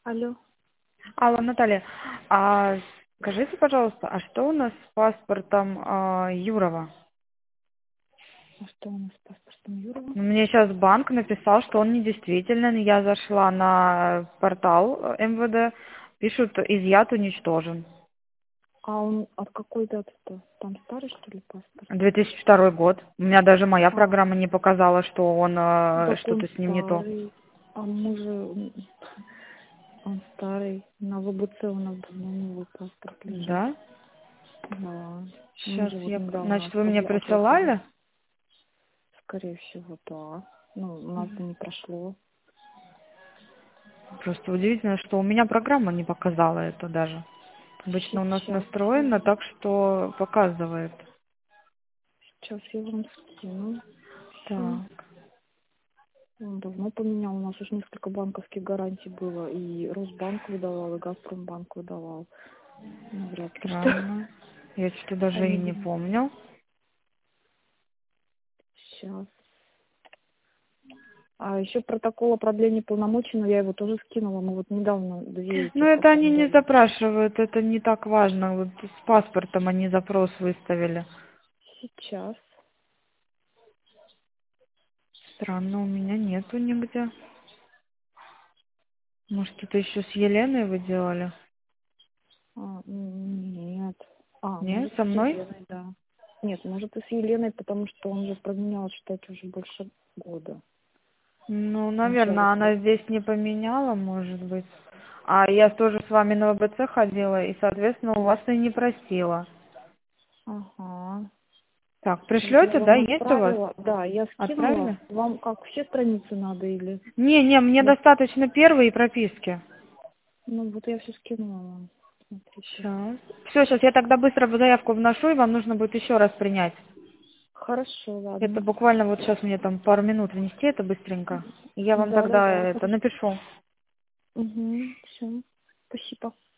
Алло. Алло, Наталья, скажите, пожалуйста, а что у нас с паспортом Юрова? А что у нас с паспортом Юрова? Мне сейчас банк написал, что он недействителен. Я зашла на портал МВД, пишут, изъят, уничтожен. А он от какой даты-то? Там старый, что ли, паспорт? 2002 год. У меня даже моя А, программа не показала, что он так он что-то с ним не то. старый. А мы же... Он старый. На ВБЦ у нас давно новый паспорт лежит. Да? Да. Мы Сейчас же вот я... недавно Значит, вы мне обрабатывать его. присылали? Скорее всего, да. Ну, у нас бы не прошло. Просто удивительно, что у меня программа не показала это даже. Обычно у нас Сейчас, настроено так, что показывает. сейчас я вам скину. Все. Так, Он давно поменял. У нас уже несколько банковских гарантий было. И Росбанк выдавал, и Газпромбанк выдавал. Навряд ли что. странно. Я что-то даже и Они не будут помню. сейчас. А еще протокол о продлении полномочий, но я его тоже скинула. Мы вот недавно две Но этих это они не оформляли. запрашивают, это не так важно. Вот с паспортом они запрос выставили. Сейчас. Странно, у меня нету нигде. Может, это еще с Еленой вы делали? Нет. А, Нет, может, со с мной? Еленой, да. Нет, может, и с Еленой, потому что он же променял, считайте, уже больше года. Ну, Вначале наверное, она здесь не поменяла, может быть. А я тоже с вами на ВБЦ ходила, и, соответственно, у вас и не просила. Ага. Так, Вот я пришлете, да, вам есть у вас? отправила. Да, я скинула. Отправили? Вам как, все страницы надо или... Не, мне Да. достаточно первой прописки. Ну, вот я все скинула вам. Смотрите. Сейчас. Все, сейчас я тогда быстро заявку вношу, и вам нужно будет еще раз принять. Хорошо, Это ладно. буквально вот сейчас мне там пару минут внести это быстренько. И я вам Да, да, тогда да, это хорошо. напишу. Угу, все. Спасибо.